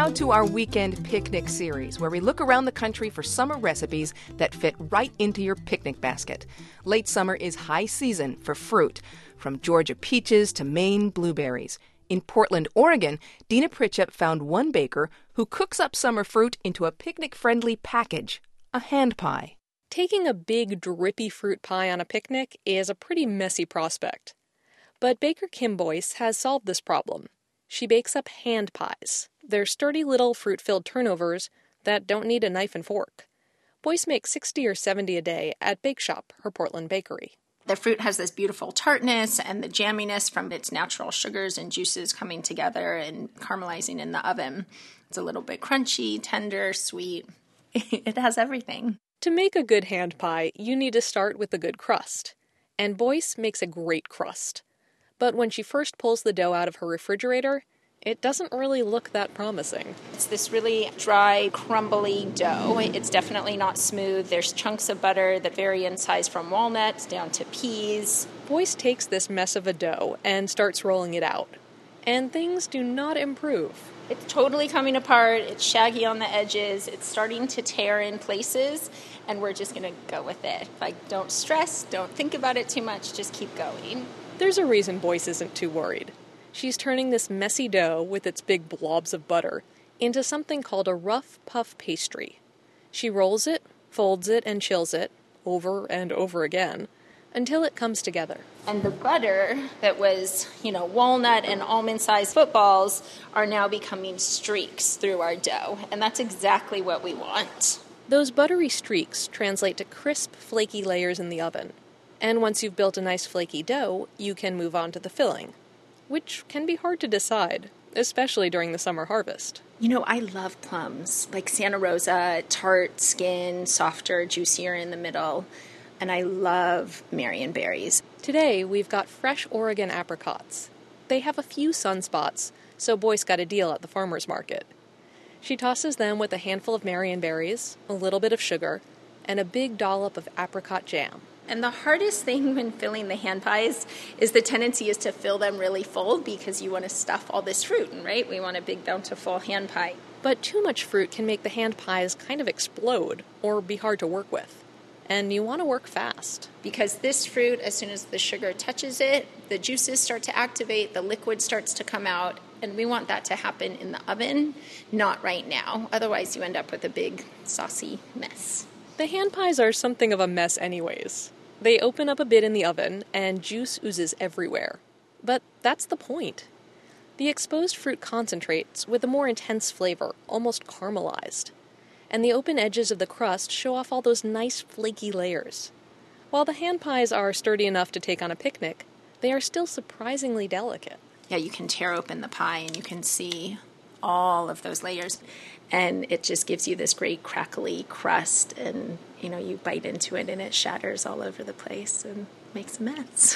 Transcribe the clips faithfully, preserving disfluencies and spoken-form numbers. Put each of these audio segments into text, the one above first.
on to our weekend picnic series, where we look around the country for summer recipes that fit right into your picnic basket. Late summer is high season for fruit, from Georgia peaches to Maine blueberries. In Portland, Oregon, Dina Pritchett found one baker who cooks up summer fruit into a picnic-friendly package, a hand pie. Taking a big, drippy fruit pie on a picnic is a pretty messy prospect. But baker Kim Boyce has solved this problem. She bakes up hand pies. They're sturdy little fruit-filled turnovers that don't need a knife and fork. Boyce makes sixty or seventy a day at Bake Shop, her Portland bakery. The fruit has this beautiful tartness and the jamminess from its natural sugars and juices coming together and caramelizing in the oven. It's a little bit crunchy, tender, sweet. It has everything. To make a good hand pie, you need to start with a good crust. And Boyce makes a great crust. But when she first pulls the dough out of her refrigerator, it doesn't really look that promising. It's this really dry, crumbly dough. It's definitely not smooth. There's chunks of butter that vary in size from walnuts down to peas. Boyce takes this mess of a dough and starts rolling it out. And things do not improve. It's totally coming apart. It's shaggy on the edges. It's starting to tear in places. And we're just going to go with it. Like, don't stress. Don't think about it too much. Just keep going. There's a reason Boyce isn't too worried. She's turning this messy dough with its big blobs of butter into something called a rough puff pastry. She rolls it, folds it, and chills it over and over again until it comes together. And the butter that was, you know, walnut and almond-sized footballs are now becoming streaks through our dough. And that's exactly what we want. Those buttery streaks translate to crisp, flaky layers in the oven. And once you've built a nice flaky dough, you can move on to the filling, which can be hard to decide, especially during the summer harvest. You know, I love plums, like Santa Rosa, tart skin, softer, juicier in the middle. And I love Marion berries. Today, we've got fresh Oregon apricots. They have a few sunspots, so Boyce got a deal at the farmer's market. She tosses them with a handful of Marion berries, a little bit of sugar, and a big dollop of apricot jam. And the hardest thing when filling the hand pies is the tendency is to fill them really full because you want to stuff all this fruit, right? We want a big, bountiful hand pie. But too much fruit can make the hand pies kind of explode or be hard to work with. And you want to work fast. Because this fruit, as soon as the sugar touches it, the juices start to activate, the liquid starts to come out, and we want that to happen in the oven, not right now. Otherwise, you end up with a big, saucy mess. The hand pies are something of a mess anyways. They open up a bit in the oven, and juice oozes everywhere. But that's the point. The exposed fruit concentrates with a more intense flavor, almost caramelized. And the open edges of the crust show off all those nice flaky layers. While the hand pies are sturdy enough to take on a picnic, they are still surprisingly delicate. Yeah, you can tear open the pie and you can see all of those layers. And it just gives you this great crackly crust, and, you know, you bite into it and it shatters all over the place and makes a mess.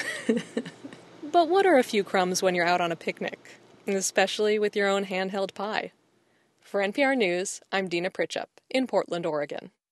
But what are a few crumbs when you're out on a picnic, especially with your own handheld pie? For N P R News, I'm Dina Pritchett in Portland, Oregon.